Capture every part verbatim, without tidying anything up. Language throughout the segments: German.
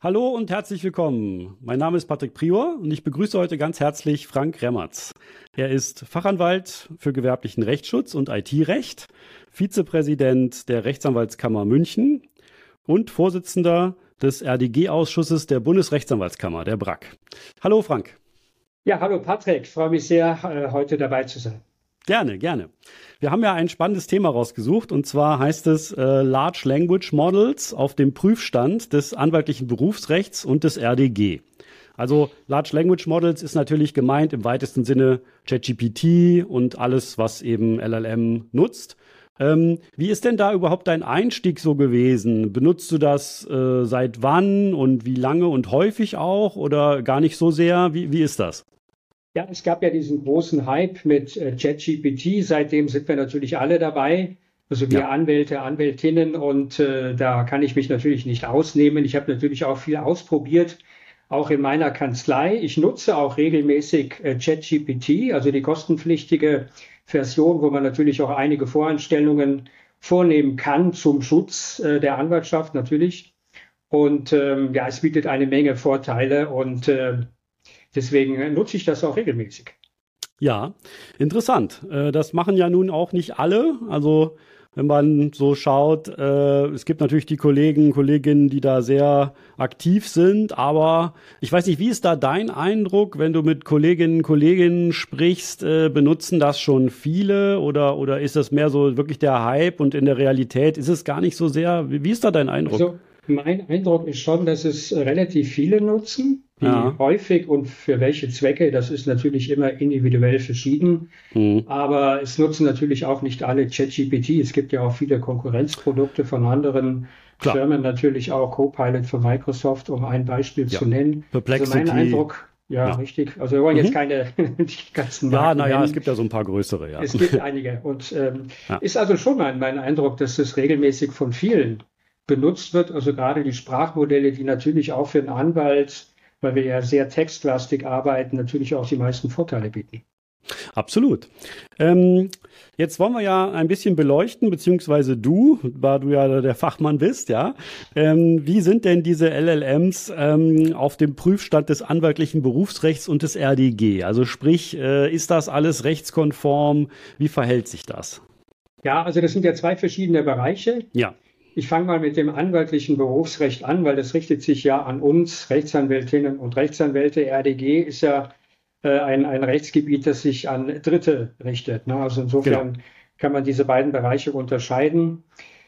Hallo und herzlich willkommen. Mein Name ist Patrick Prior und ich begrüße heute ganz herzlich Frank Remmertz. Er ist Fachanwalt für gewerblichen Rechtsschutz und I T-Recht, Vizepräsident der Rechtsanwaltskammer München und Vorsitzender des R D G-Ausschusses der Bundesrechtsanwaltskammer, der B R A K. Hallo Frank. Ja, hallo Patrick, ich freue mich sehr, heute dabei zu sein. Gerne, gerne. Wir haben ja ein spannendes Thema rausgesucht und zwar heißt es äh, Large Language Models auf dem Prüfstand des anwaltlichen Berufsrechts und des R D G. Also Large Language Models ist natürlich gemeint im weitesten Sinne ChatGPT und alles, was eben L L M nutzt. Ähm, wie ist denn da überhaupt dein Einstieg so gewesen? Benutzt du das äh, seit wann und wie lange und häufig auch oder gar nicht so sehr? Wie, wie ist das? Ja, es gab ja diesen großen Hype mit äh, ChatGPT. Seitdem sind wir natürlich alle dabei. Also wir ja. Anwälte, Anwältinnen. Und äh, da kann ich mich natürlich nicht ausnehmen. Ich habe natürlich auch viel ausprobiert, auch in meiner Kanzlei. Ich nutze auch regelmäßig äh, ChatGPT, also die kostenpflichtige Version, wo man natürlich auch einige Voreinstellungen vornehmen kann zum Schutz äh, der Anwaltschaft natürlich. Und ähm, ja, es bietet eine Menge Vorteile und äh, deswegen nutze ich das auch regelmäßig. Ja, interessant. Das machen ja nun auch nicht alle. Also wenn man so schaut, es gibt natürlich die Kollegen, Kolleginnen, die da sehr aktiv sind. Aber ich weiß nicht, wie ist da dein Eindruck, wenn du mit Kolleginnen und Kollegen sprichst? Benutzen das schon viele oder, oder ist das mehr so wirklich der Hype und in der Realität ist es gar nicht so sehr? Wie ist da dein Eindruck? Also, mein Eindruck ist schon, dass es relativ viele nutzen. Wie ja. häufig und für welche Zwecke, das ist natürlich immer individuell verschieden. Mhm. Aber es nutzen natürlich auch nicht alle ChatGPT. Es gibt ja auch viele Konkurrenzprodukte von anderen Klar. Firmen, natürlich auch Copilot von Microsoft, um ein Beispiel ja. zu nennen. Perplexity. Also mein Eindruck, ja, ja. richtig. Also wir wollen mhm. jetzt keine die ganzen Marken Ja, naja, es gibt ja so ein paar größere. Ja. Es gibt einige. Und ähm, ja. ist also schon mein, mein Eindruck, dass es regelmäßig von vielen benutzt wird. Also gerade die Sprachmodelle, die natürlich auch für einen Anwalt, weil wir ja sehr textlastig arbeiten, natürlich auch die meisten Vorteile bieten. Absolut. Ähm, jetzt wollen wir ja ein bisschen beleuchten, beziehungsweise du, da du ja der Fachmann bist, ja. Ähm, wie sind denn diese L L Ms ähm, auf dem Prüfstand des anwaltlichen Berufsrechts und des R D G? Also sprich, äh, ist das alles rechtskonform? Wie verhält sich das? Ja, also das sind ja zwei verschiedene Bereiche. Ja. Ich fange mal mit dem anwaltlichen Berufsrecht an, weil das richtet sich ja an uns, Rechtsanwältinnen und Rechtsanwälte. R D G ist ja äh, ein, ein Rechtsgebiet, das sich an Dritte richtet. Ne? Also insofern genau. kann man diese beiden Bereiche unterscheiden.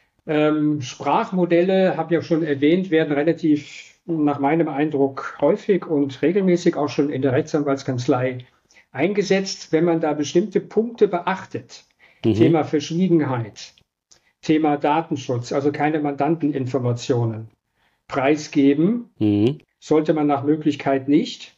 Ähm, Sprachmodelle, habe ich ja schon erwähnt, werden relativ nach meinem Eindruck häufig und regelmäßig auch schon in der Rechtsanwaltskanzlei eingesetzt, wenn man da bestimmte Punkte beachtet. Mhm. Thema Verschwiegenheit. Thema Datenschutz, also keine Mandanteninformationen preisgeben, mhm. sollte man nach Möglichkeit nicht.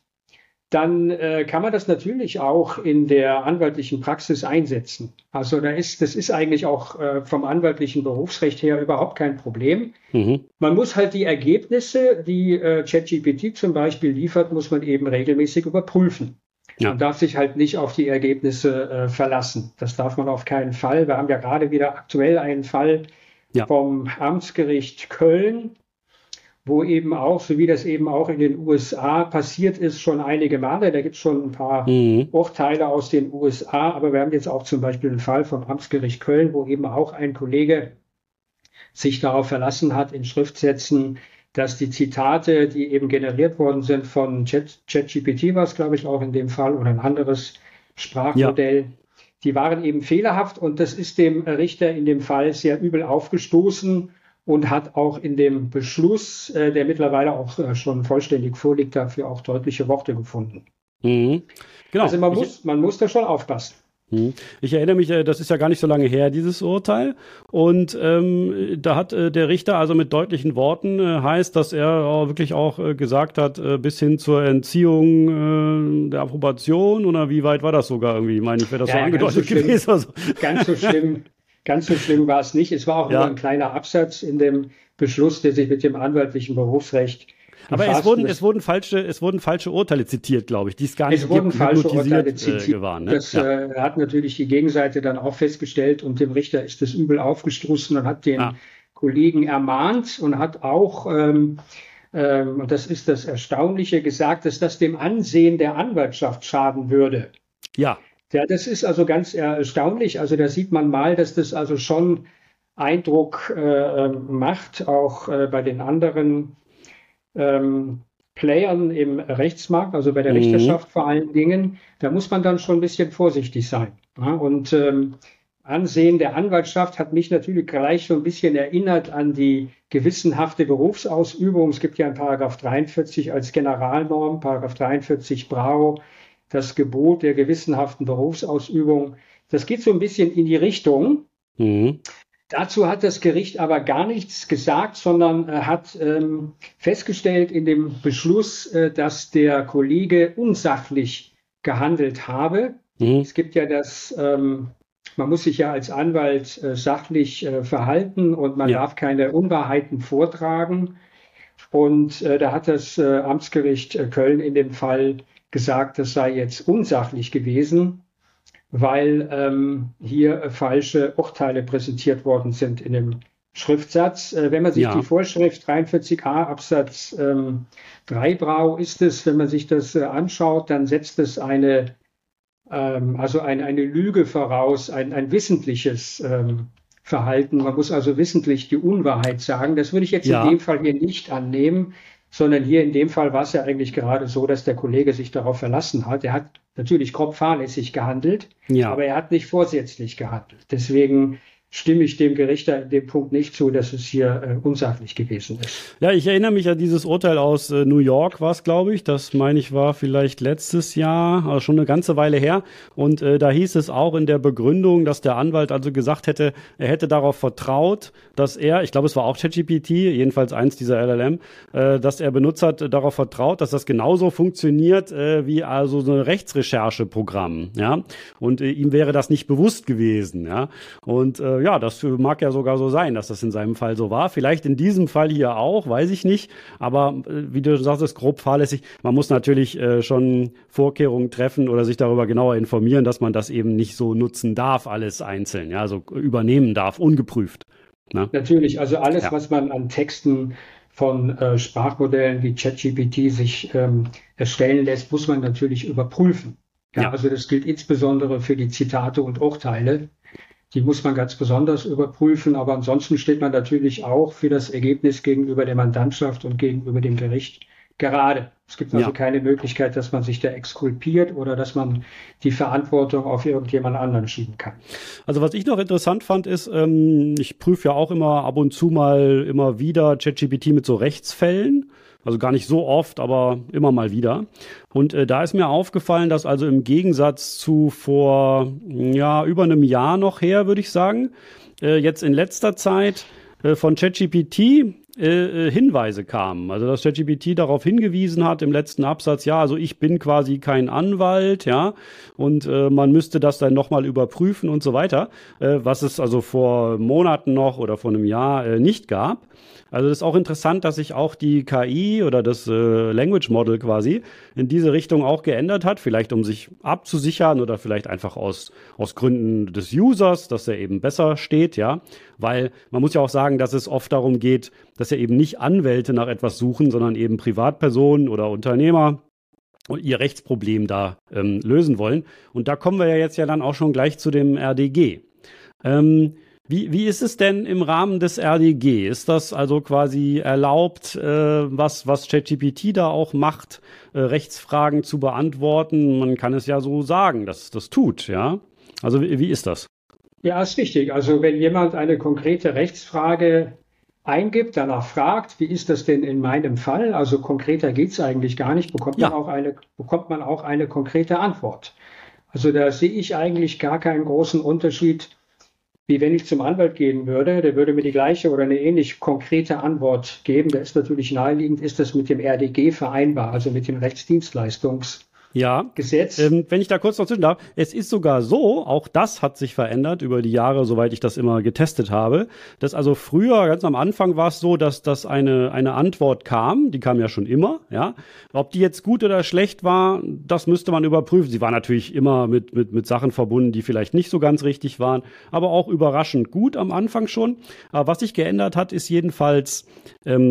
Dann äh, kann man das natürlich auch in der anwaltlichen Praxis einsetzen. Also da ist, das ist eigentlich auch äh, vom anwaltlichen Berufsrecht her überhaupt kein Problem. Mhm. Man muss halt die Ergebnisse, die äh, ChatGPT zum Beispiel liefert, muss man eben regelmäßig überprüfen. Ja. Man darf sich halt nicht auf die Ergebnisse äh, verlassen. Das darf man auf keinen Fall. Wir haben ja gerade wieder aktuell einen Fall ja. vom Amtsgericht Köln, wo eben auch, so wie das eben auch in den U S A passiert ist, schon einige Male. Da gibt es schon ein paar mhm. Urteile aus den U S A. Aber wir haben jetzt auch zum Beispiel einen Fall vom Amtsgericht Köln, wo eben auch ein Kollege sich darauf verlassen hat, in Schriftsätzen, dass die Zitate, die eben generiert worden sind von ChatGPT, war es, glaube ich, auch in dem Fall, oder ein anderes Sprachmodell, ja. die waren eben fehlerhaft und das ist dem Richter in dem Fall sehr übel aufgestoßen und hat auch in dem Beschluss, äh, der mittlerweile auch äh, schon vollständig vorliegt, dafür auch deutliche Worte gefunden. Mhm. Genau. Also man muss, man muss da schon aufpassen. Ich erinnere mich, das ist ja gar nicht so lange her, dieses Urteil. Und ähm, da hat äh, der Richter also mit deutlichen Worten äh, heißt, dass er auch wirklich auch äh, gesagt hat, äh, bis hin zur Entziehung äh, der Approbation oder wie weit war das sogar irgendwie? Ich meine, ich wäre das ja, so angedeutet so gewesen. Also. Ganz so schlimm, ganz so schlimm war es nicht. Es war auch ja. nur ein kleiner Absatz in dem Beschluss, der sich mit dem anwaltlichen Berufsrecht Aber es wurden, es wurden falsche, es wurden falsche Urteile zitiert, glaube ich, die es gar nicht es wurden falsche Urteile zitiert. Äh, waren, ne? Das ja. äh, hat natürlich die Gegenseite dann auch festgestellt und dem Richter ist das übel aufgestoßen und hat den ah. Kollegen ermahnt und hat auch ähm, ähm, und das ist das Erstaunliche, gesagt, dass das dem Ansehen der Anwaltschaft schaden würde. Ja. Ja, das ist also ganz erstaunlich. Also da sieht man mal, dass das also schon Eindruck äh, macht, auch äh, bei den anderen ähm, Playern im Rechtsmarkt, also bei der Mhm. Richterschaft vor allen Dingen. Da muss man dann schon ein bisschen vorsichtig sein. Ja? Und ähm, Ansehen der Anwaltschaft hat mich natürlich gleich so ein bisschen erinnert an die gewissenhafte Berufsausübung. Es gibt ja in Paragraph dreiundvierzig als Generalnorm, Paragraph dreiundvierzig Brau, das Gebot der gewissenhaften Berufsausübung. Das geht so ein bisschen in die Richtung. Mhm. Dazu hat das Gericht aber gar nichts gesagt, sondern äh, hat ähm, festgestellt in dem Beschluss, äh, dass der Kollege unsachlich gehandelt habe. Mhm. Es gibt ja das, ähm, man muss sich ja als Anwalt äh, sachlich äh, verhalten und man Ja. darf keine Unwahrheiten vortragen. Und äh, da hat das äh, Amtsgericht äh, Köln in dem Fall gesagt, das sei jetzt unsachlich gewesen, weil ähm, hier äh, falsche Urteile präsentiert worden sind in dem Schriftsatz. Äh, wenn man sich Ja. die Vorschrift dreiundvierzig a Absatz ähm, drei Brau ist es, wenn man sich das äh, anschaut, dann setzt es eine, ähm, also ein, eine Lüge voraus, ein, ein wissentliches ähm, Verhalten. Man muss also wissentlich die Unwahrheit sagen. Das würde ich jetzt Ja. in dem Fall hier nicht annehmen, sondern hier in dem Fall war es ja eigentlich gerade so, dass der Kollege sich darauf verlassen hat. Er hat natürlich grob fahrlässig gehandelt, Ja. aber er hat nicht vorsätzlich gehandelt. Deswegen stimme ich dem Gerichter in dem Punkt nicht zu, dass es hier äh, unsachlich gewesen ist. Ja, ich erinnere mich an dieses Urteil aus äh, New York, war es, glaube ich. Das, meine ich, war vielleicht letztes Jahr, also schon eine ganze Weile her. Und äh, da hieß es auch in der Begründung, dass der Anwalt also gesagt hätte, er hätte darauf vertraut, dass er, ich glaube, es war auch ChatGPT, jedenfalls eins dieser L L M, äh, dass er benutzt hat, äh, darauf vertraut, dass das genauso funktioniert äh, wie also so ein Rechtsrechercheprogramm. Ja? Und äh, ihm wäre das nicht bewusst gewesen. Ja? Und äh, ja, das mag ja sogar so sein, dass das in seinem Fall so war. Vielleicht in diesem Fall hier auch, weiß ich nicht. Aber äh, wie du sagst, ist grob fahrlässig. Man muss natürlich äh, schon Vorkehrungen treffen oder sich darüber genauer informieren, dass man das eben nicht so nutzen darf, alles einzeln, ja, also übernehmen darf, ungeprüft. Ne? Natürlich, also alles, Ja. was man an Texten von äh, Sprachmodellen wie ChatGPT sich ähm, erstellen lässt, muss man natürlich überprüfen. Ja, Ja. also das gilt insbesondere für die Zitate und Urteile. Die muss man ganz besonders überprüfen, aber ansonsten steht man natürlich auch für das Ergebnis gegenüber der Mandantschaft und gegenüber dem Gericht gerade. Es gibt also Ja. keine Möglichkeit, dass man sich da exkulpiert oder dass man die Verantwortung auf irgendjemand anderen schieben kann. Also was ich noch interessant fand, ist, ähm, ich prüfe ja auch immer ab und zu mal immer wieder ChatGPT mit so Rechtsfällen. Also gar nicht so oft, aber immer mal wieder. Und äh, da ist mir aufgefallen, dass also im Gegensatz zu vor ja über einem Jahr noch her, würde ich sagen, äh, jetzt in letzter Zeit äh, von ChatGPT äh, Hinweise kamen. Also dass ChatGPT darauf hingewiesen hat im letzten Absatz, ja, also ich bin quasi kein Anwalt, ja, und äh, man müsste das dann nochmal überprüfen und so weiter, äh, was es also vor Monaten noch oder vor einem Jahr äh, nicht gab. Also das ist auch interessant, dass sich auch die K I oder das äh, Language Model quasi in diese Richtung auch geändert hat, vielleicht um sich abzusichern oder vielleicht einfach aus aus Gründen des Users, dass er eben besser steht, ja, weil man muss ja auch sagen, dass es oft darum geht, dass ja eben nicht Anwälte nach etwas suchen, sondern eben Privatpersonen oder Unternehmer und ihr Rechtsproblem da ähm, lösen wollen. Und da kommen wir ja jetzt ja dann auch schon gleich zu dem R D G. Ähm, Wie, wie ist es denn im Rahmen des R D G? Ist das also quasi erlaubt, äh, was, was ChatGPT da auch macht, äh, Rechtsfragen zu beantworten? Man kann es ja so sagen, dass das tut, ja? Also wie, wie ist das? Ja, ist richtig. Also wenn jemand eine konkrete Rechtsfrage eingibt, danach fragt, wie ist das denn in meinem Fall? Also konkreter geht es eigentlich gar nicht, bekommt man Ja. auch eine, bekommt man auch eine konkrete Antwort. Also da sehe ich eigentlich gar keinen großen Unterschied, wie wenn ich zum Anwalt gehen würde. Der würde mir die gleiche oder eine ähnlich konkrete Antwort geben. Da ist natürlich naheliegend, ist das mit dem R D G vereinbar, also mit dem Rechtsdienstleistungsgesetz. Ja, ähm, wenn ich da kurz noch zwischen darf, es ist sogar so, auch das hat sich verändert über die Jahre, soweit ich das immer getestet habe, dass also früher, ganz am Anfang war es so, dass, dass eine, eine Antwort kam, die kam ja schon immer, ja. Ob die jetzt gut oder schlecht war, das müsste man überprüfen. Sie war natürlich immer mit, mit, mit Sachen verbunden, die vielleicht nicht so ganz richtig waren, aber auch überraschend gut am Anfang schon. Aber was sich geändert hat, ist jedenfalls, ähm,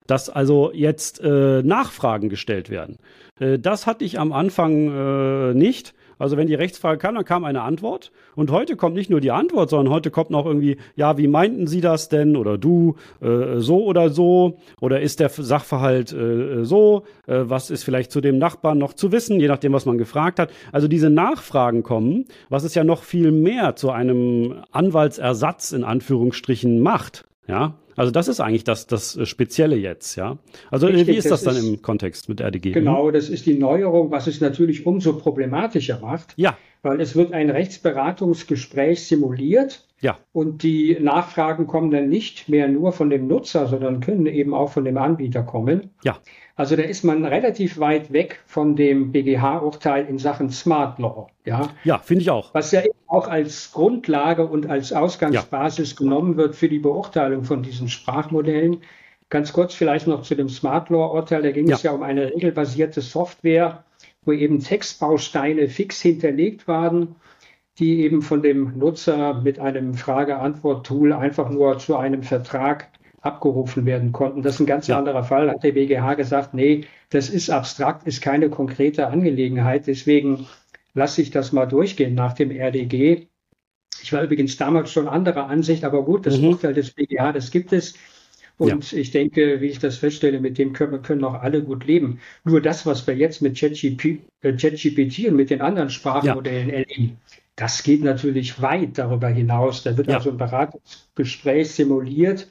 dass also jetzt äh, Nachfragen gestellt werden. Äh, das hatte ich am Anfang äh, nicht. Also wenn die Rechtsfrage kam, dann kam eine Antwort. Und heute kommt nicht nur die Antwort, sondern heute kommt noch irgendwie, ja, wie meinten Sie das denn? Oder du, äh, so oder so? Oder ist der Sachverhalt äh, so? Äh, was ist vielleicht zu dem Nachbarn noch zu wissen, je nachdem, was man gefragt hat? Also diese Nachfragen kommen, was es ja noch viel mehr zu einem Anwaltsersatz in Anführungsstrichen macht. Ja, also das ist eigentlich das, das Spezielle jetzt, ja. Also Richtig, wie ist das, das dann ist, im Kontext mit R D G? genau, das ist die Neuerung, was es natürlich umso problematischer macht, Ja, weil es wird ein Rechtsberatungsgespräch simuliert ja, und die Nachfragen kommen dann nicht mehr nur von dem Nutzer, sondern können eben auch von dem Anbieter kommen. ja, Also da ist man relativ weit weg von dem B G H-Urteil in Sachen Smart Law, ja. ja, finde ich auch. Was ja eben auch als Grundlage und als Ausgangsbasis genommen wird für die Beurteilung von diesen Sprachmodellen. Ganz kurz vielleicht noch zu dem Smart Law-Urteil. Da ging Ja. es ja um eine regelbasierte Software, wo eben Textbausteine fix hinterlegt waren, die eben von dem Nutzer mit einem Frage-Antwort-Tool einfach nur zu einem Vertrag abgerufen werden konnten. Das ist ein ganz Ja. anderer Fall. Hat der B G H gesagt, nee, das ist abstrakt, ist keine konkrete Angelegenheit. Deswegen lasse ich das mal durchgehen nach dem R D G. Ich war übrigens damals schon anderer Ansicht, aber gut, das Mhm. Urteil des B G H, das gibt es. Und ich denke, wie ich das feststelle, mit dem können, können auch alle gut leben. Nur das, was wir jetzt mit ChatGPT äh, ChatGPT und mit den anderen Sprachmodellen erleben, das geht natürlich weit darüber hinaus. Da wird Ja. also ein Beratungsgespräch simuliert.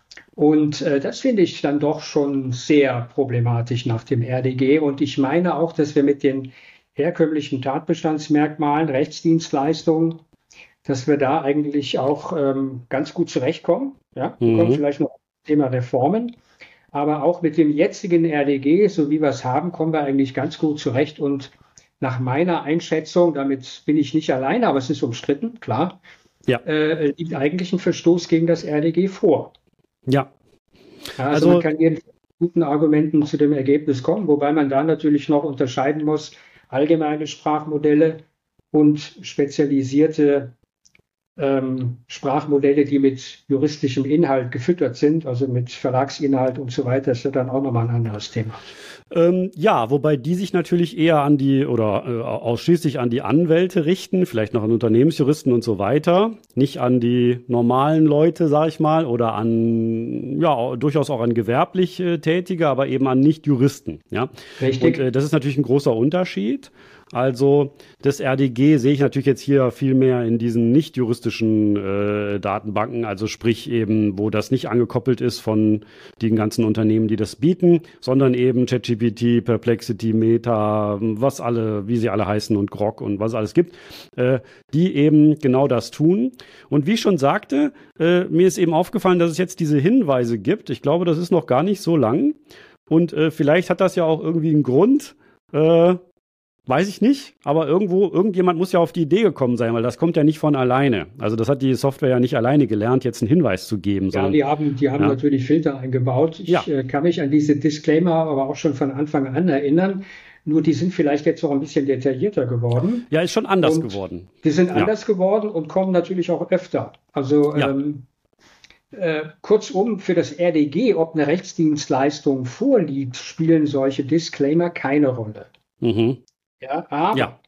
Und äh, das finde ich dann doch schon sehr problematisch nach dem R D G. Und ich meine auch, dass wir mit den herkömmlichen Tatbestandsmerkmalen, Rechtsdienstleistungen, dass wir da eigentlich auch ähm, ganz gut zurechtkommen. Ja, wir Mhm. kommen vielleicht noch zum Thema Reformen. Aber auch mit dem jetzigen R D G, so wie wir es haben, kommen wir eigentlich ganz gut zurecht. Und nach meiner Einschätzung, damit bin ich nicht alleine, aber es ist umstritten, klar, Ja. äh, liegt eigentlich ein Verstoß gegen das R D G vor. Ja, Ja, also, Also- man kann jedenfalls mit guten Argumenten zu dem Ergebnis kommen, wobei man da natürlich noch unterscheiden muss, allgemeine Sprachmodelle und spezialisierte ähm, Sprachmodelle, die mit juristischem Inhalt gefüttert sind, also mit Verlagsinhalt und so weiter, ist ja dann auch nochmal ein anderes Thema. Ähm, ja, wobei die sich natürlich eher an die oder äh, ausschließlich an die Anwälte richten, vielleicht noch an Unternehmensjuristen und so weiter, nicht an die normalen Leute, sag ich mal, oder an, ja, durchaus auch an gewerblich äh, Tätige, aber eben an Nicht-Juristen, ja. Richtig? Und äh, das ist natürlich ein großer Unterschied. Also das R D G sehe ich natürlich jetzt hier viel mehr in diesen nicht juristischen äh, Datenbanken, also sprich eben, wo das nicht angekoppelt ist von den ganzen Unternehmen, die das bieten, sondern eben ChatGPT, Perplexity, Meta, was alle, wie sie alle heißen und Grok und was es alles gibt, äh, die eben genau das tun. Und wie ich schon sagte, äh, mir ist eben aufgefallen, dass es jetzt diese Hinweise gibt. Ich glaube, das ist noch gar nicht so lang. Und äh, vielleicht hat das ja auch irgendwie einen Grund. Äh, Weiß ich nicht, aber irgendwo, irgendjemand muss ja auf die Idee gekommen sein, weil das kommt ja nicht von alleine. Also das hat die Software ja nicht alleine gelernt, jetzt einen Hinweis zu geben. Ja, Sondern, die haben, die haben Ja. natürlich Filter eingebaut. Ich Ja. äh, kann mich an diese Disclaimer aber auch schon von Anfang an erinnern. Nur die sind vielleicht jetzt noch ein bisschen detaillierter geworden. ja, ist schon anders Und geworden. Die sind Ja. anders geworden und kommen natürlich auch öfter. Also Ja. ähm, äh, kurzum, für das R D G, ob eine Rechtsdienstleistung vorliegt, spielen solche Disclaimer keine Rolle. Mhm. Ja, aber Ja.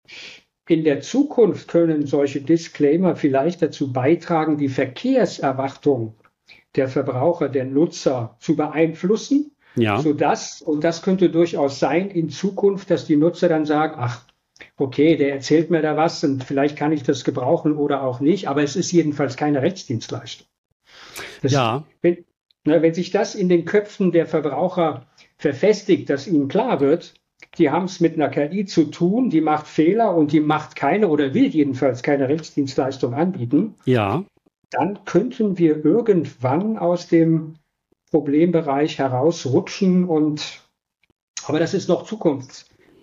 in der Zukunft können solche Disclaimer vielleicht dazu beitragen, die Verkehrserwartung der Verbraucher, der Nutzer zu beeinflussen, Ja. sodass, und das könnte durchaus sein, in Zukunft, dass die Nutzer dann sagen, ach, okay, der erzählt mir da was und vielleicht kann ich das gebrauchen oder auch nicht, aber es ist jedenfalls keine Rechtsdienstleistung. Das, Ja. wenn, na, wenn sich das in den Köpfen der Verbraucher verfestigt, dass ihnen klar wird, die haben es mit einer K I zu tun, die macht Fehler und die macht keine oder will jedenfalls keine Rechtsdienstleistung anbieten, Ja. dann könnten wir irgendwann aus dem Problembereich herausrutschen und aber das ist noch Zukunftsmusik.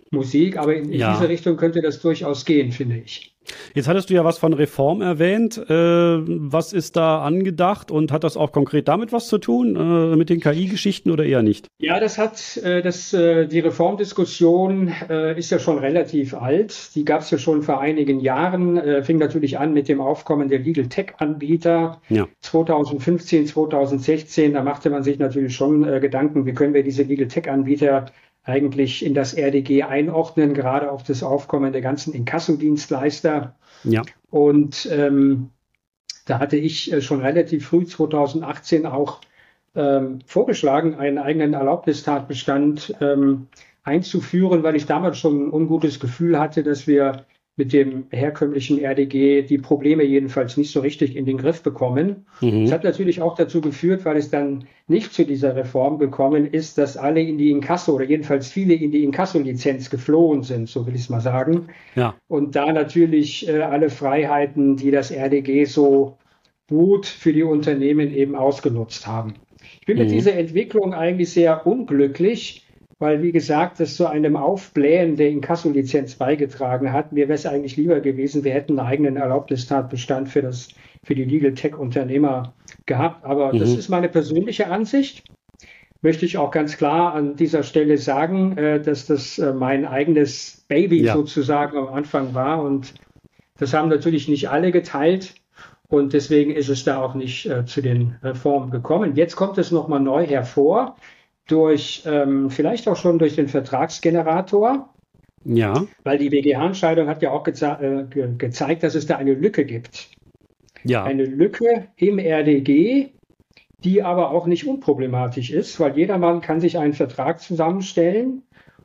Musik, aber in, in Ja. diese Richtung könnte das durchaus gehen, finde ich. Jetzt hattest du ja was von Reform erwähnt. Äh, was ist da angedacht und hat das auch konkret damit was zu tun, äh, mit den K I-Geschichten oder eher nicht? Ja, das hat, äh, das, äh, die Reformdiskussion äh, ist ja schon relativ alt. Die gab es ja schon vor einigen Jahren. Äh, fing natürlich an mit dem Aufkommen der Legal Tech-Anbieter. Ja. zwanzig fünfzehn, zwanzig sechzehn, da machte man sich natürlich schon äh, Gedanken, wie können wir diese Legal Tech-Anbieter eigentlich in das R D G einordnen, gerade auch das Aufkommen der ganzen Inkassodienstleister. Ja. Und ähm, da hatte ich äh, schon relativ früh zwanzig achtzehn auch ähm, vorgeschlagen, einen eigenen Erlaubnistatbestand ähm, einzuführen, weil ich damals schon ein ungutes Gefühl hatte, dass wir mit dem herkömmlichen R D G die Probleme jedenfalls nicht so richtig in den Griff bekommen. Mhm. Das hat natürlich auch dazu geführt, weil es dann nicht zu dieser Reform gekommen ist, dass alle in die Inkasso oder jedenfalls viele in die Inkasso-Lizenz geflohen sind, so will ich es mal sagen. Ja. Und da natürlich äh, alle Freiheiten, die das R D G so gut für die Unternehmen eben ausgenutzt haben. Ich bin mit Mhm. dieser Entwicklung eigentlich sehr unglücklich, weil, wie gesagt, das zu einem Aufblähen der Inkasso-Lizenz beigetragen hat. Mir wäre es eigentlich lieber gewesen, wir hätten einen eigenen Erlaubnistatbestand für das, für die Legal Tech-Unternehmer gehabt. Aber Mhm. das ist meine persönliche Ansicht. Möchte ich auch ganz klar an dieser Stelle sagen, äh, dass das äh, mein eigenes Baby Ja. sozusagen am Anfang war. Und das haben natürlich nicht alle geteilt. Und deswegen ist es da auch nicht äh, zu den Reformen gekommen. Jetzt kommt es nochmal neu hervor, durch ähm, vielleicht auch schon durch den Vertragsgenerator, Ja. weil die BGH-Entscheidung hat ja auch geze äh, ge gezeigt, dass es da eine Lücke gibt. Ja. Eine Lücke im R D G, die aber auch nicht unproblematisch ist, weil jedermann kann sich einen Vertrag zusammenstellen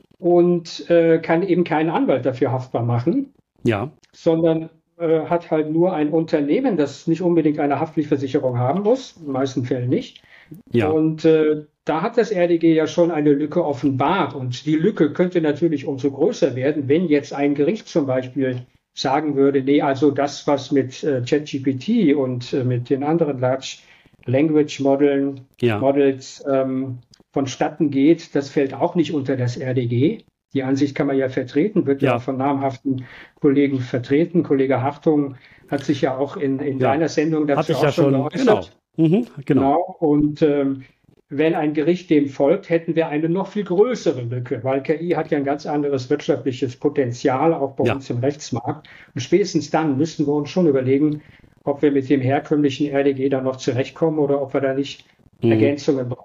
und äh, kann eben keinen Anwalt dafür haftbar machen, Ja. sondern äh, hat halt nur ein Unternehmen, das nicht unbedingt eine Haftpflichtversicherung haben muss, in den meisten Fällen nicht. Ja. Und äh, da hat das R D G ja schon eine Lücke offenbart. Und die Lücke könnte natürlich umso größer werden, wenn jetzt ein Gericht zum Beispiel sagen würde, nee, also das, was mit äh, ChatGPT und äh, mit den anderen Large Language Modeln, Ja. Models ähm, vonstatten geht, das fällt auch nicht unter das R D G. Die Ansicht kann man ja vertreten, wird ja, Ja. auch von namhaften Kollegen vertreten. Kollege Hartung hat sich ja auch in, in Ja. seiner Sendung dazu Hatte ich auch ja schon schon. geäußert. Genau. Mhm. Genau. Genau. Und ähm, wenn ein Gericht dem folgt, hätten wir eine noch viel größere Lücke, weil K I hat ja ein ganz anderes wirtschaftliches Potenzial, auch bei Ja. uns im Rechtsmarkt. Und spätestens dann müssen wir uns schon überlegen, ob wir mit dem herkömmlichen R D G da noch zurechtkommen oder ob wir da nicht Mhm. Ergänzungen brauchen.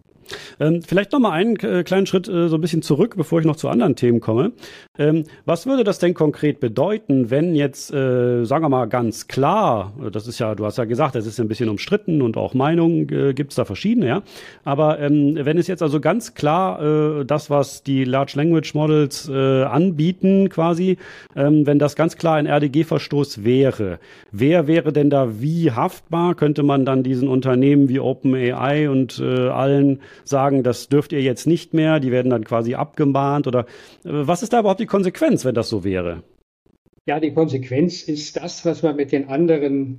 Ähm, vielleicht noch mal einen äh, kleinen Schritt äh, so ein bisschen zurück, bevor ich noch zu anderen Themen komme. Ähm, was würde das denn konkret bedeuten, wenn jetzt, äh, sagen wir mal ganz klar, äh, das ist ja, du hast ja gesagt, das ist ein bisschen umstritten und auch Meinungen äh, gibt es da verschiedene, ja. Aber ähm, wenn es jetzt also ganz klar äh, das, was die Large Language Models äh, anbieten, quasi, ähm, wenn das ganz klar ein R D G-Verstoß wäre, wer wäre denn da wie haftbar? Könnte man dann diesen Unternehmen wie OpenAI und äh, allen sagen, das dürft ihr jetzt nicht mehr, die werden dann quasi abgemahnt oder äh, was ist da überhaupt die Konsequenz, wenn das so wäre? Ja, die Konsequenz ist das, was man mit den anderen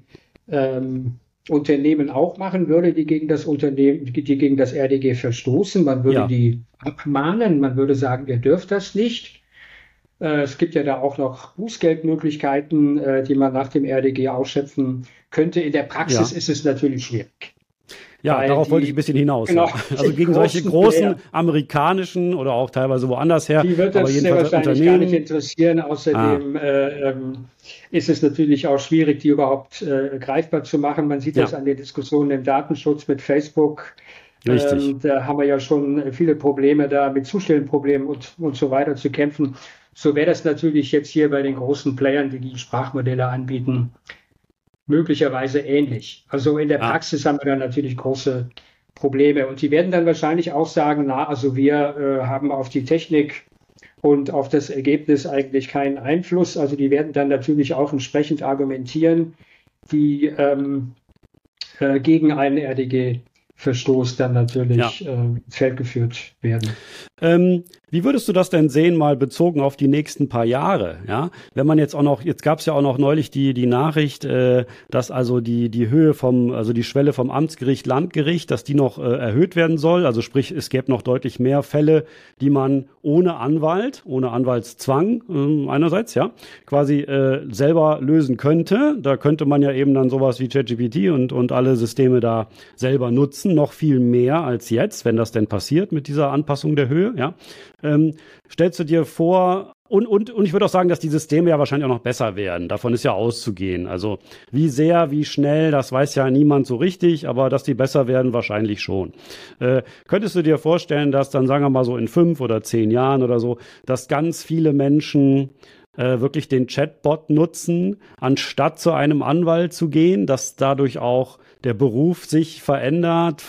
ähm, Unternehmen auch machen würde, die gegen das Unternehmen, die gegen das R D G verstoßen. Man würde Ja. die abmahnen, man würde sagen, ihr dürft das nicht. Äh, es gibt ja da auch noch Bußgeldmöglichkeiten, äh, die man nach dem R D G ausschöpfen könnte. In der Praxis Ja. ist es natürlich schwierig. Ja, Weil darauf die- wollte ich ein bisschen hinaus. genau, ja. Also die gegen solche großen großen Player. amerikanischen oder auch teilweise woanders her, Die wird aber das sehr jedenfalls wahrscheinlich gar nicht Unternehmen. interessieren. Außerdem äh, ähm, ist es natürlich auch schwierig, die überhaupt äh, greifbar zu machen. Man sieht Ja. das an den Diskussionen im Datenschutz mit Facebook. Richtig. Ähm, da haben wir ja schon viele Probleme da mit Zustellenproblemen und, und so weiter zu kämpfen. So wäre das natürlich jetzt hier bei den großen Playern, die die Sprachmodelle anbieten, möglicherweise ähnlich. Also in der Ah. Praxis haben wir dann natürlich große Probleme. Und die werden dann wahrscheinlich auch sagen, na, also wir äh, haben auf die Technik und auf das Ergebnis eigentlich keinen Einfluss. Also die werden dann natürlich auch entsprechend argumentieren, die ähm, äh, gegen einen R D Verstoß dann natürlich ja. äh, ins Feld geführt werden. Ähm, wie würdest du das denn sehen, mal bezogen auf die nächsten paar Jahre? Ja, wenn man jetzt auch noch, jetzt gab es ja auch noch neulich die die Nachricht, äh, dass also die die Höhe vom, also die Schwelle vom Amtsgericht, Landgericht, dass die noch äh, erhöht werden soll. Also sprich, es gäbe noch deutlich mehr Fälle, die man ohne Anwalt, ohne Anwaltszwang äh, einerseits, ja, quasi äh, selber lösen könnte. Da könnte man ja eben dann sowas wie ChatGPT und und alle Systeme da selber nutzen, noch viel mehr als jetzt, wenn das denn passiert mit dieser Anpassung der Höhe, ja. Ähm, stellst du dir vor, und, und, und ich würde auch sagen, dass die Systeme ja wahrscheinlich auch noch besser werden. Davon ist ja auszugehen. Also wie sehr, wie schnell, das weiß ja niemand so richtig, aber dass die besser werden, wahrscheinlich schon. Äh, könntest du dir vorstellen, dass dann, sagen wir mal so in fünf oder zehn Jahren oder so, dass ganz viele Menschen äh, wirklich den Chatbot nutzen, anstatt zu einem Anwalt zu gehen, dass dadurch auch der Beruf sich verändert?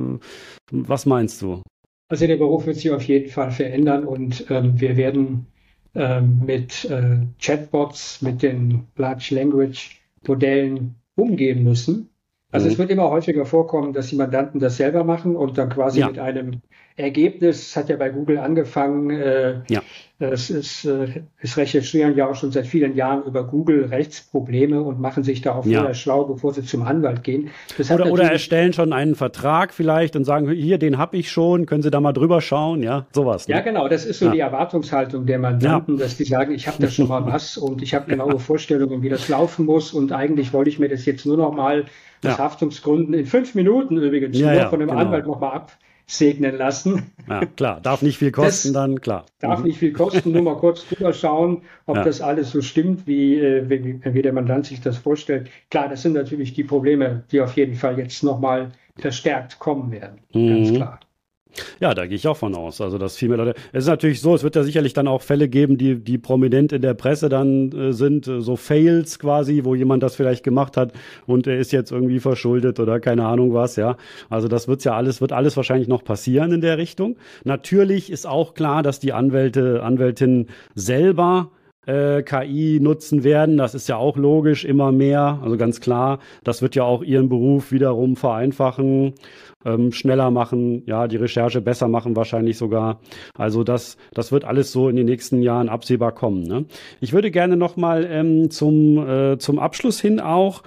Was meinst du? Also der Beruf wird sich auf jeden Fall verändern und ähm, wir werden ähm, mit äh, Chatbots, mit den Large Language Modellen umgehen müssen. Also mhm. es wird immer häufiger vorkommen, dass die Mandanten das selber machen und dann quasi ja. mit einem Ergebnis, hat ja bei Google angefangen, äh, ja. es, ist, äh, es recherchieren ja auch schon seit vielen Jahren über Google Rechtsprobleme und machen sich da auch vorher ja. schlau, bevor sie zum Anwalt gehen. Das oder, oder erstellen schon einen Vertrag vielleicht und sagen, hier, den habe ich schon, können Sie da mal drüber schauen, ja, sowas. Ne? Ja, genau, das ist so ja. die Erwartungshaltung der Mandanten, ja. dass die sagen, ich habe da schon mal was und ich habe genaue ja. Vorstellungen, wie das laufen muss und eigentlich wollte ich mir das jetzt nur noch mal aus ja. Haftungsgründen in fünf Minuten übrigens ja, nur ja, von dem genau. Anwalt noch mal ab segnen lassen. Ja, klar, darf nicht viel kosten, das dann klar. Darf mhm. nicht viel kosten, nur mal kurz drüber schauen, ob ja. das alles so stimmt, wie, wie, wie der Mandant sich das vorstellt. Klar, das sind natürlich die Probleme, die auf jeden Fall jetzt nochmal verstärkt kommen werden, mhm. ganz klar. Ja, da gehe ich auch von aus. Also, dass viel mehr Leute. Es ist natürlich so, es wird ja sicherlich dann auch Fälle geben, die, die prominent in der Presse dann äh, sind, äh, so Fails quasi, wo jemand das vielleicht gemacht hat und er ist jetzt irgendwie verschuldet oder keine Ahnung was, ja. Also, das wird's ja alles, wird alles wahrscheinlich noch passieren in der Richtung. Natürlich ist auch klar, dass die Anwälte, Anwältinnen selber Äh, K I nutzen werden. Das ist ja auch logisch, immer mehr. Also ganz klar, das wird ja auch ihren Beruf wiederum vereinfachen, ähm, schneller machen, ja, die Recherche besser machen wahrscheinlich sogar. Also das, das wird alles so in den nächsten Jahren absehbar kommen. Ne? Ich würde gerne nochmal ähm, zum, äh, zum Abschluss hin auch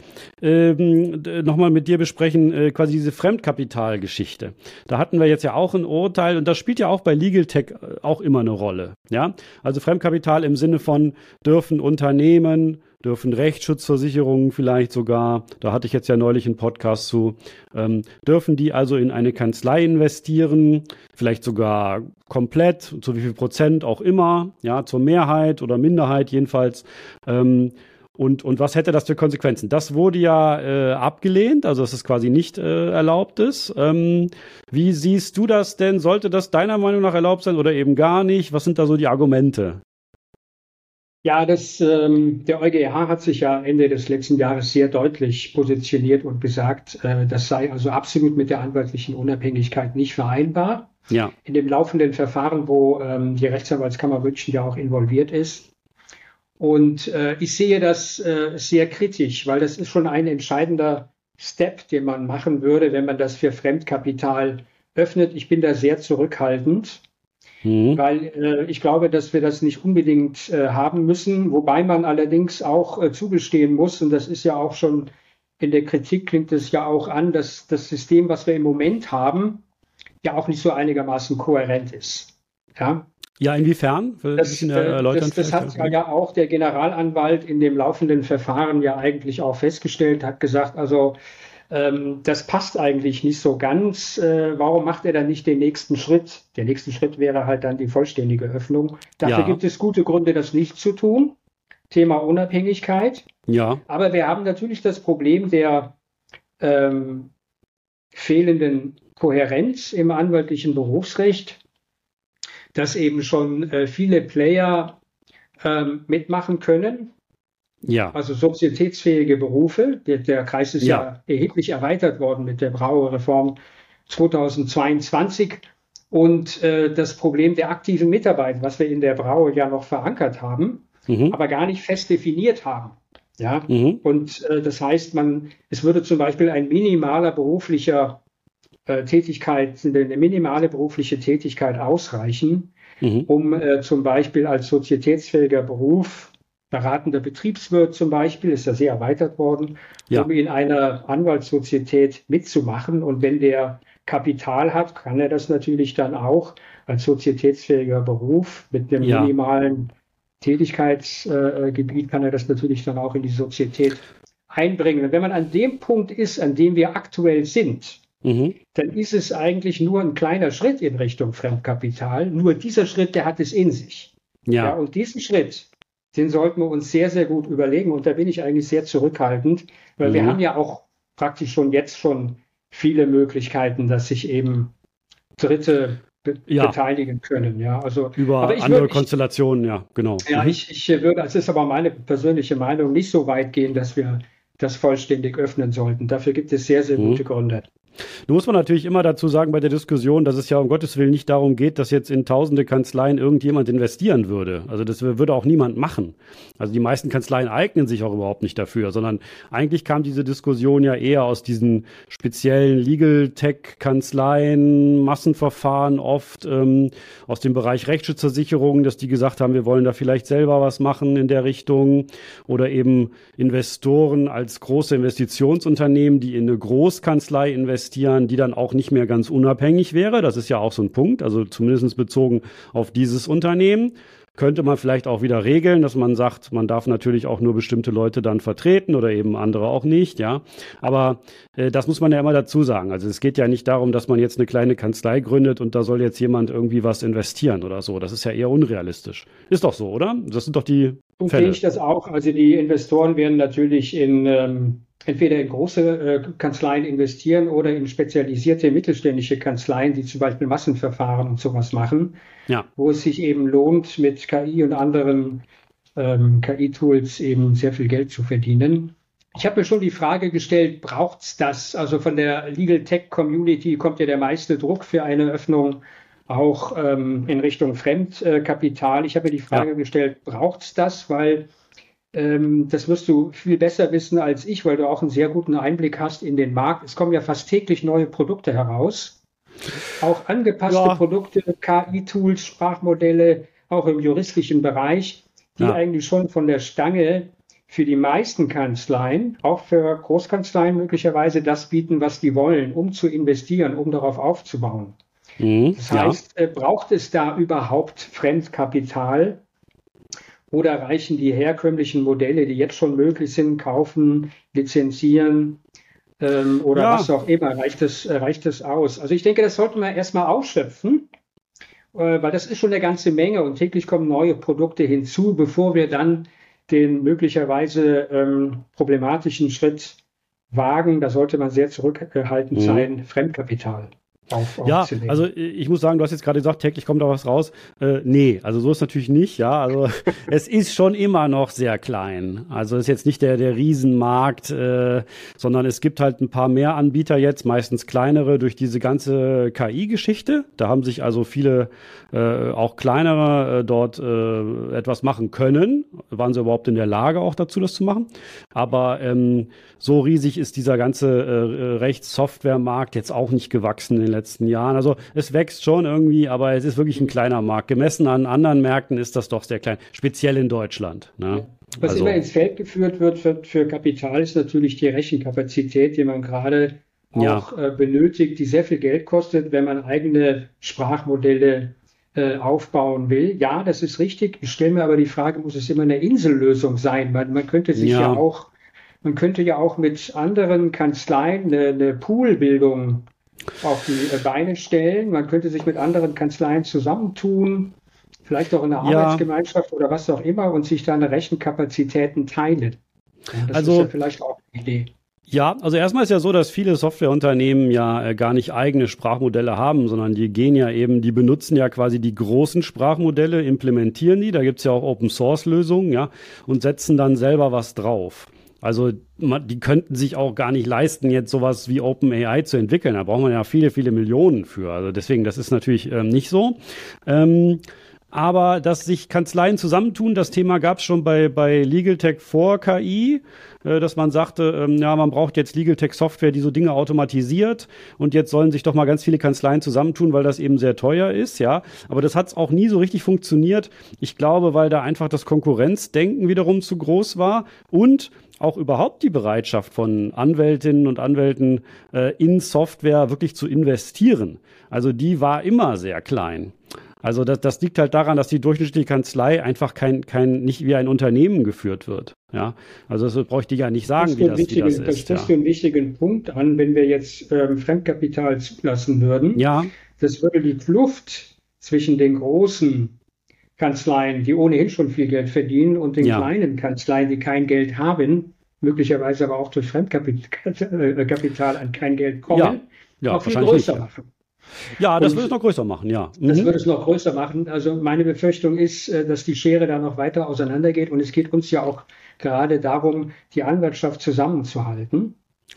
ähm, nochmal mit dir besprechen, äh, quasi diese Fremdkapitalgeschichte. Da hatten wir jetzt ja auch ein Urteil und das spielt ja auch bei Legal Tech auch immer eine Rolle. Ja, also Fremdkapital im Sinne von dürfen Unternehmen, dürfen Rechtsschutzversicherungen vielleicht sogar, da hatte ich jetzt ja neulich einen Podcast zu, ähm, dürfen die also in eine Kanzlei investieren, vielleicht sogar komplett, zu wie viel Prozent auch immer, ja, zur Mehrheit oder Minderheit jedenfalls. Ähm, und, und was hätte das für Konsequenzen? Das wurde ja äh, abgelehnt, also dass es quasi nicht äh, erlaubt ist. Ähm, wie siehst du das denn? Sollte das deiner Meinung nach erlaubt sein oder eben gar nicht? Was sind da so die Argumente? Ja, das, ähm, der EuGH hat sich ja Ende des letzten Jahres sehr deutlich positioniert und gesagt, äh, das sei also absolut mit der anwaltlichen Unabhängigkeit nicht vereinbar. Ja. In dem laufenden Verfahren, wo ähm, die Rechtsanwaltskammer München ja auch involviert ist. Und äh, ich sehe das äh, sehr kritisch, weil das ist schon ein entscheidender Step, den man machen würde, wenn man das für Fremdkapital öffnet. Ich bin da sehr zurückhaltend. Mhm. Weil äh, ich glaube, dass wir das nicht unbedingt äh, haben müssen, wobei man allerdings auch äh, zugestehen muss, und das ist ja auch schon in der Kritik, klingt es ja auch an, dass das System, was wir im Moment haben, ja auch nicht so einigermaßen kohärent ist. Ja, ja, inwiefern? Das, äh, das, das hat ja auch der Generalanwalt in dem laufenden Verfahren ja eigentlich auch festgestellt, hat gesagt, also Ähm, das passt eigentlich nicht so ganz. Äh, warum macht er dann nicht den nächsten Schritt? Der nächste Schritt wäre halt dann die vollständige Öffnung. Dafür ja. gibt es gute Gründe, das nicht zu tun. Thema Unabhängigkeit. Ja. Aber wir haben natürlich das Problem der ähm, fehlenden Kohärenz im anwaltlichen Berufsrecht, dass eben schon äh, viele Player ähm, mitmachen können. Ja. Also sozietätsfähige Berufe. Der, der Kreis ist ja. ja erheblich erweitert worden mit der Brauerreform zweitausendzweiundzwanzig. Und äh, das Problem der aktiven Mitarbeit, was wir in der Braue ja noch verankert haben, mhm. aber gar nicht fest definiert haben. Ja. Mhm. Und äh, das heißt, man, es würde zum Beispiel ein minimaler beruflicher äh, Tätigkeit, eine minimale berufliche Tätigkeit ausreichen, Mhm. um äh, zum Beispiel als sozietätsfähiger Beruf, beratender Betriebswirt zum Beispiel, ist ja sehr erweitert worden, Ja. um in einer Anwaltssozietät mitzumachen. Und wenn der Kapital hat, kann er das natürlich dann auch als sozietätsfähiger Beruf mit einem Ja. minimalen Tätigkeitsgebiet, kann er das natürlich dann auch in die Sozietät einbringen. Und wenn man an dem Punkt ist, an dem wir aktuell sind, Mhm. dann ist es eigentlich nur ein kleiner Schritt in Richtung Fremdkapital. Nur dieser Schritt, der hat es in sich. Ja, Ja. und diesen Schritt, den sollten wir uns sehr, sehr gut überlegen. Und da bin ich eigentlich sehr zurückhaltend, weil wir Mhm. haben ja auch praktisch schon jetzt schon viele Möglichkeiten, dass sich eben Dritte be Ja. beteiligen können. Ja, also, Über aber ich andere würde, ich, Konstellationen, ja, genau. ja, Mhm. ich, ich würde, es ist aber meine persönliche Meinung, nicht so weit gehen, dass wir das vollständig öffnen sollten. Dafür gibt es sehr, sehr Mhm. gute Gründe. Nun muss man natürlich immer dazu sagen bei der Diskussion, dass es ja um Gottes Willen nicht darum geht, dass jetzt in tausende Kanzleien irgendjemand investieren würde. Also das würde auch niemand machen. Also die meisten Kanzleien eignen sich auch überhaupt nicht dafür, sondern eigentlich kam diese Diskussion ja eher aus diesen speziellen Legal Tech-Kanzleien, Massenverfahren oft, ähm, aus dem Bereich Rechtsschutzversicherung, dass die gesagt haben, wir wollen da vielleicht selber was machen in der Richtung, oder eben Investoren als große Investitionsunternehmen, die in eine Großkanzlei investieren, die dann auch nicht mehr ganz unabhängig wäre. Das ist ja auch so ein Punkt, also zumindest bezogen auf dieses Unternehmen. Könnte man vielleicht auch wieder regeln, dass man sagt, man darf natürlich auch nur bestimmte Leute dann vertreten oder eben andere auch nicht, ja. Aber äh, das muss man ja immer dazu sagen. Also es geht ja nicht darum, dass man jetzt eine kleine Kanzlei gründet und da soll jetzt jemand irgendwie was investieren oder so. Das ist ja eher unrealistisch. Ist doch so, oder? Das sind doch die Und sehe Fälle. ich das auch. Also die Investoren werden natürlich in ähm, entweder in große äh, Kanzleien investieren oder in spezialisierte mittelständische Kanzleien, die zum Beispiel Massenverfahren und sowas machen, Ja, wo es sich eben lohnt, mit K I und anderen ähm, K I-Tools eben sehr viel Geld zu verdienen. Ich habe mir schon die Frage gestellt, braucht's das? Also von der Legal Tech Community kommt ja der meiste Druck für eine Öffnung auch ähm, in Richtung Fremdkapital. Ich habe mir die Frage ja, gestellt, braucht's das? Weil ähm, das wirst du viel besser wissen als ich, weil du auch einen sehr guten Einblick hast in den Markt. Es kommen ja fast täglich neue Produkte heraus, auch angepasste ja, Produkte, K I-Tools, Sprachmodelle, auch im juristischen Bereich, die ja. eigentlich schon von der Stange für die meisten Kanzleien, auch für Großkanzleien möglicherweise, das bieten, was die wollen, um zu investieren, um darauf aufzubauen. Mhm. Das Ja. heißt, äh, braucht es da überhaupt Fremdkapital oder reichen die herkömmlichen Modelle, die jetzt schon möglich sind, kaufen, lizenzieren ähm, oder Ja, was auch immer, reicht es, äh, reicht es aus? Also ich denke, das sollten wir erstmal ausschöpfen, äh, weil das ist schon eine ganze Menge und täglich kommen neue Produkte hinzu, bevor wir dann den möglicherweise ähm, problematischen Schritt wagen. Da sollte man sehr zurückhaltend mhm. sein, Fremdkapital auf, Ja, aufzunehmen. also äh, ich muss sagen, du hast jetzt gerade gesagt, täglich kommt da was raus. Äh, nee, also so ist natürlich nicht, ja. Also es ist schon immer noch sehr klein. Also es ist jetzt nicht der, der Riesenmarkt, äh, sondern es gibt halt ein paar mehr Anbieter jetzt, meistens kleinere, durch diese ganze K I-Geschichte. Da haben sich also viele, äh, auch kleinere, äh, dort äh, etwas machen können. Waren sie überhaupt in der Lage, auch dazu das zu machen? Aber ähm, so riesig ist dieser ganze äh, Rechtssoftwaremarkt jetzt auch nicht gewachsen in den letzten Jahren. Also es wächst schon irgendwie, aber es ist wirklich ein kleiner Markt. Gemessen an anderen Märkten ist das doch sehr klein, speziell in Deutschland. Ne? Was Also, immer ins Feld geführt wird für, für Kapital, ist natürlich die Rechenkapazität, die man gerade ja, auch äh, benötigt, die sehr viel Geld kostet, wenn man eigene Sprachmodelle äh, aufbauen will. Ja, das ist richtig. Ich stelle mir aber die Frage, muss es immer eine Insellösung sein? Man, man könnte sich ja ja, auch, man könnte ja auch mit anderen Kanzleien eine, eine Poolbildung auf die äh, Beine stellen. Man könnte sich mit anderen Kanzleien zusammentun, vielleicht auch in einer ja. Arbeitsgemeinschaft oder was auch immer und sich dann Rechenkapazitäten teilen. Ja, das ist Also ja vielleicht auch eine Idee. Ja, also erstmal ist ja so, dass viele Softwareunternehmen ja äh, gar nicht eigene Sprachmodelle haben, sondern die gehen ja eben, die benutzen ja quasi die großen Sprachmodelle, implementieren die, da gibt's ja auch Open-Source-Lösungen, ja, und setzen dann selber was drauf. Also man, die könnten sich auch gar nicht leisten, jetzt sowas wie OpenAI zu entwickeln. Da braucht man ja viele, viele Millionen für. Also deswegen, das ist natürlich ähm, nicht so. Ähm, Aber dass sich Kanzleien zusammentun, das Thema gab es schon bei, bei LegalTech vor K I, äh, dass man sagte, ähm, ja, man braucht jetzt LegalTech-Software, die so Dinge automatisiert und jetzt sollen sich doch mal ganz viele Kanzleien zusammentun, weil das eben sehr teuer ist, ja. Aber das hat auch nie so richtig funktioniert. Ich glaube, weil da einfach das Konkurrenzdenken wiederum zu groß war und auch überhaupt die Bereitschaft von Anwältinnen und Anwälten äh, in Software wirklich zu investieren. Also die war immer sehr klein. Also das, das liegt halt daran, dass die durchschnittliche Kanzlei einfach kein, kein, nicht wie ein Unternehmen geführt wird. Ja, also das bräuchte ich ja nicht sagen, wie das, wie das ist. Das sprichst du einen wichtigen Punkt an, wenn wir jetzt ähm, Fremdkapital zulassen würden. Ja. Das würde die Kluft zwischen den großen Kanzleien, die ohnehin schon viel Geld verdienen, und den Ja. kleinen Kanzleien, die kein Geld haben, möglicherweise aber auch durch Fremdkapital an kein Geld kommen, Ja. Ja, auch viel wahrscheinlich größer nicht. machen. Ja, das Und würde es noch größer machen, ja. Das Mhm. würde es noch größer machen. Also meine Befürchtung ist, äh, dass die Schere da noch weiter auseinandergeht. Und es geht uns ja auch gerade darum, die Anwaltschaft zusammenzuhalten.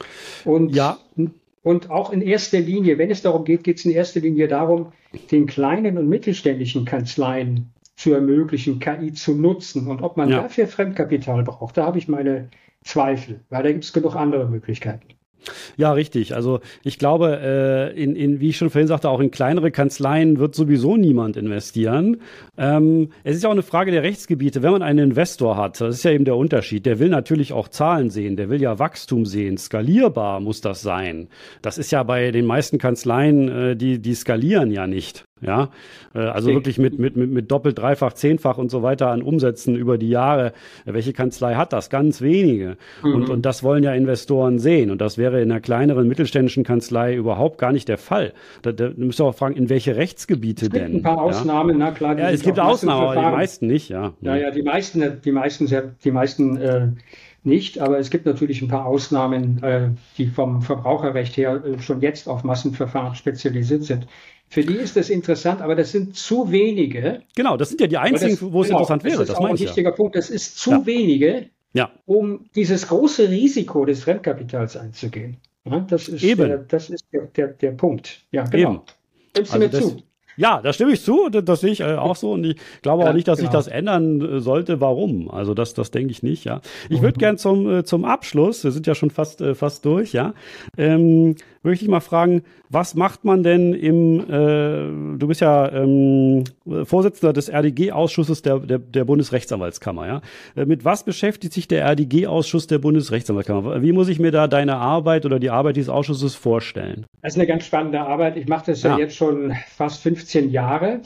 Und, Ja. und auch in erster Linie, wenn es darum geht, geht es in erster Linie darum, den kleinen und mittelständischen Kanzleien zu ermöglichen, K I zu nutzen. Und ob man Ja. dafür Fremdkapital braucht, da habe ich meine Zweifel, weil da gibt es genug andere Möglichkeiten. Ja, richtig. Also ich glaube, äh, in, in, wie ich schon vorhin sagte, auch in kleinere Kanzleien wird sowieso niemand investieren. Ähm, es ist ja auch eine Frage der Rechtsgebiete. Wenn man einen Investor hat, das ist ja eben der Unterschied, der will natürlich auch Zahlen sehen, der will ja Wachstum sehen. Skalierbar muss das sein. Das ist ja bei den meisten Kanzleien, äh, die, die skalieren ja nicht. Ja, äh, also Okay. wirklich mit, mit, mit, mit doppelt, dreifach, zehnfach und so weiter an Umsätzen über die Jahre. Welche Kanzlei hat das? Ganz wenige. Mhm. Und, und das wollen ja Investoren sehen. Und das wäre in einer kleineren mittelständischen Kanzlei überhaupt gar nicht der Fall. Da, da müsst ihr auch fragen, in welche Rechtsgebiete Es gibt denn? ein paar Ja? Ausnahmen, na klar. die Ja, es sind gibt auch Ausnahmen, aber die Massenverfahren. meisten nicht, ja. Ja, ja, die meisten, die meisten, sehr- die meisten äh, nicht, aber es gibt natürlich ein paar Ausnahmen, äh, die vom Verbraucherrecht her äh, schon jetzt auf Massenverfahren spezialisiert sind. Für die ist das interessant, aber das sind zu wenige. Genau, das sind ja die Aber einzigen, das, wo es genau, interessant wäre. das ist Das auch ein meine ich ja. wichtiger Punkt. Das ist zu Ja. wenige, Ja, um dieses große Risiko des Fremdkapitals einzugehen. Ja, das ist, Eben. Der, das ist der, der, der Punkt. Ja, genau. Eben. Stimmst du Also mir das, zu? ja, da stimme ich zu, das, das sehe ich äh, auch so und ich glaube Ja, auch nicht, dass sich genau. das ändern äh, sollte. Warum? Also das, das denke ich nicht, ja. Ich würde gern zum, äh, zum Abschluss, wir sind ja schon fast, äh, fast durch, ja, ähm, würde ich mal fragen, was macht man denn im, äh, du bist ja ähm, Vorsitzender des R D G-Ausschusses der, der, der Bundesrechtsanwaltskammer, ja. Äh, mit was beschäftigt sich der R D G-Ausschuss der Bundesrechtsanwaltskammer? Wie muss ich mir da deine Arbeit oder die Arbeit dieses Ausschusses vorstellen? Das ist eine ganz spannende Arbeit. Ich mache das ja, Ja. jetzt schon fast fünfzehn Jahre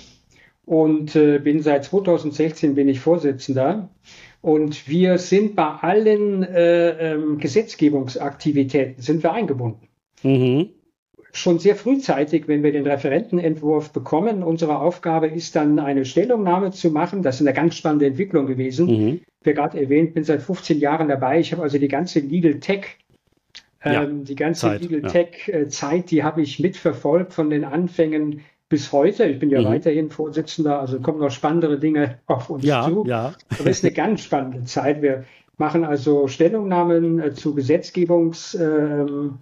und äh, bin seit zweitausendsechzehn bin ich Vorsitzender. Und wir sind bei allen äh, ähm, Gesetzgebungsaktivitäten sind wir eingebunden. Mhm. Schon sehr frühzeitig, wenn wir den Referentenentwurf bekommen. Unsere Aufgabe ist dann, eine Stellungnahme zu machen. Das ist eine ganz spannende Entwicklung gewesen. Mhm. Wie gerade erwähnt, bin seit fünfzehn Jahren dabei. Ich habe also die ganze Legal Tech Ja, Ähm, die ganze Zeit, Legal ja. Tech-Zeit, die habe ich mitverfolgt von den Anfängen bis heute. Ich bin ja Mhm. weiterhin Vorsitzender, also kommen noch spannendere Dinge auf uns Ja, zu. ja. Aber es ist eine ganz spannende Zeit. Wir machen also Stellungnahmen äh, zu Gesetzgebungsverfahren.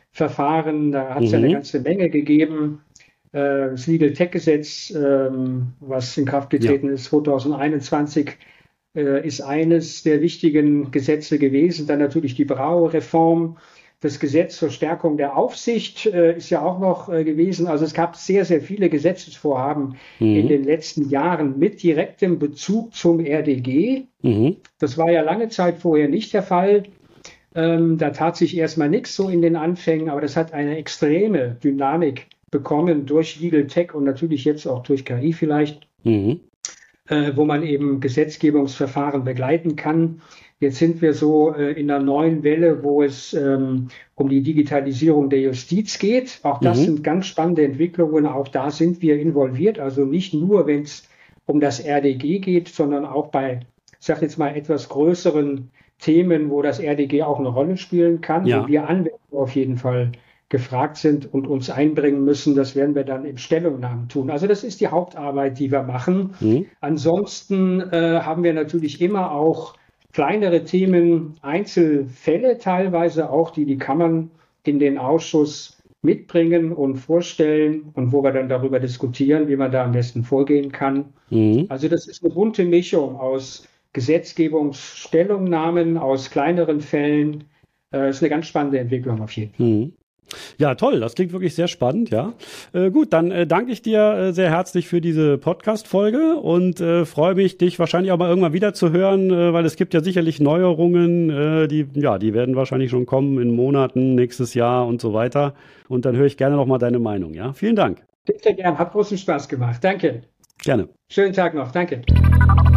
Ähm, da hat es ja Mhm. eine ganze Menge gegeben. Äh, das Legal Tech-Gesetz, ähm, was in Kraft getreten ist zweitausendeinundzwanzig, äh, ist eines der wichtigen Gesetze gewesen. Dann natürlich die Braureform. Das Gesetz zur Stärkung der Aufsicht äh, ist ja auch noch äh, gewesen. Also es gab sehr, sehr viele Gesetzesvorhaben in Mhm. den letzten Jahren mit direktem Bezug zum R D G. Mhm. Das war ja lange Zeit vorher nicht der Fall. Ähm, da tat sich erstmal nichts so in den Anfängen, aber das hat eine extreme Dynamik bekommen durch Legal Tech und natürlich jetzt auch durch K I vielleicht, Mhm. äh, wo man eben Gesetzgebungsverfahren begleiten kann. Jetzt sind wir so äh, in einer neuen Welle, wo es ähm, um die Digitalisierung der Justiz geht. Auch das Mhm. sind ganz spannende Entwicklungen. Auch da sind wir involviert. Also nicht nur, wenn es um das R D G geht, sondern auch bei, ich sage jetzt mal, etwas größeren Themen, wo das R D G auch eine Rolle spielen kann, Ja. wo wir Anwälte auf jeden Fall gefragt sind und uns einbringen müssen. Das werden wir dann im Stellungnahmen tun. Also das ist die Hauptarbeit, die wir machen. Mhm. Ansonsten äh, haben wir natürlich immer auch kleinere Themen, Einzelfälle teilweise auch, die die Kammern in den Ausschuss mitbringen und vorstellen und wo wir dann darüber diskutieren, wie man da am besten vorgehen kann. Mhm. Also das ist eine bunte Mischung aus Gesetzgebungsstellungnahmen, aus kleineren Fällen. Das ist eine ganz spannende Entwicklung auf jeden Fall. Mhm. Ja, toll. Das klingt wirklich sehr spannend, ja. Äh, gut, dann äh, danke ich dir äh, sehr herzlich für diese Podcast-Folge und äh, freue mich, dich wahrscheinlich auch mal irgendwann wieder zu hören, äh, weil es gibt ja sicherlich Neuerungen, äh, die, ja, die werden wahrscheinlich schon kommen in Monaten, nächstes Jahr und so weiter. Und dann höre ich gerne noch mal deine Meinung, ja. Vielen Dank. Sehr gern. Hat großen Spaß gemacht. Danke. Gerne. Schönen Tag noch. Danke.